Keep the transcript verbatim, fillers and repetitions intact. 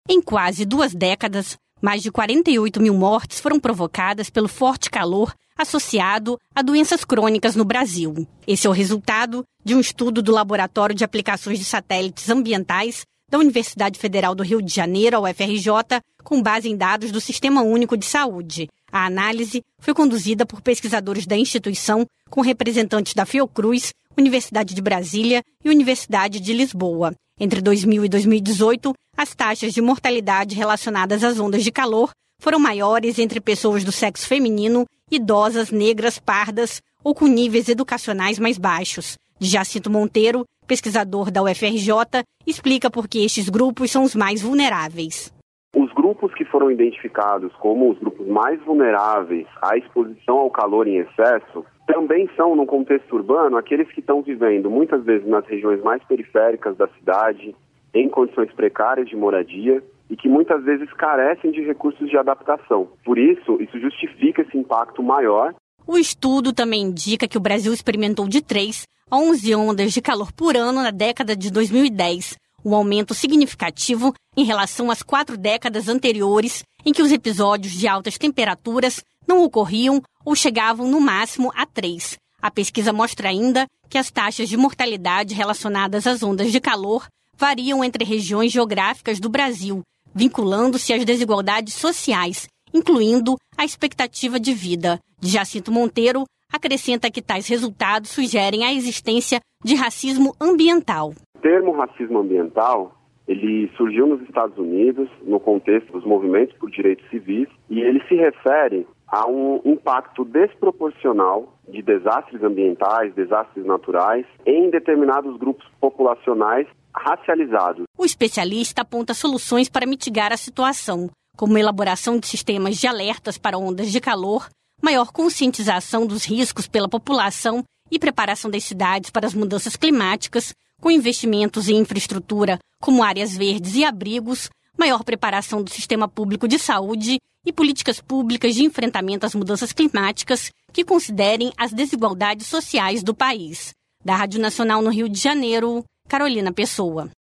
Em quase duas décadas, mais de quarenta e oito mil mortes foram provocadas pelo forte calor associado a doenças crônicas no Brasil. Esse é o resultado de um estudo do Laboratório de Aplicações de Satélites Ambientais da Universidade Federal do Rio de Janeiro, a U F R J, com base em dados do Sistema Único de Saúde. A análise foi conduzida por pesquisadores da instituição, com representantes da Fiocruz, Universidade de Brasília e Universidade de Lisboa. Entre dois mil e dois mil e dezoito, as taxas de mortalidade relacionadas às ondas de calor foram maiores entre pessoas do sexo feminino, idosas, negras, pardas ou com níveis educacionais mais baixos. Jacinto Monteiro, pesquisador da U F R J, explica por que estes grupos são os mais vulneráveis. Os grupos que foram identificados como os grupos mais vulneráveis à exposição ao calor em excesso também são, no contexto urbano, aqueles que estão vivendo muitas vezes nas regiões mais periféricas da cidade, em condições precárias de moradia e que muitas vezes carecem de recursos de adaptação. Por isso, isso justifica esse impacto maior. O estudo também indica que o Brasil experimentou de três a onze ondas de calor por ano na década de dois mil e dez, um aumento significativo em relação às quatro décadas anteriores, em que os episódios de altas temperaturas não ocorriam ou chegavam no máximo a três. A pesquisa mostra ainda que as taxas de mortalidade relacionadas às ondas de calor variam entre regiões geográficas do Brasil, vinculando-se às desigualdades sociais, incluindo a expectativa de vida. Jacinto Monteiro acrescenta que tais resultados sugerem a existência de racismo ambiental. O termo racismo ambiental, ele surgiu nos Estados Unidos, no contexto dos movimentos por direitos civis, e ele se refere a um impacto desproporcional de desastres ambientais, desastres naturais, em determinados grupos populacionais racializados. O especialista aponta soluções para mitigar a situação, como elaboração de sistemas de alertas para ondas de calor, maior conscientização dos riscos pela população e preparação das cidades para as mudanças climáticas, com investimentos em infraestrutura como áreas verdes e abrigos, maior preparação do sistema público de saúde e políticas públicas de enfrentamento às mudanças climáticas que considerem as desigualdades sociais do país. Da Rádio Nacional no Rio de Janeiro, Carolina Pessoa.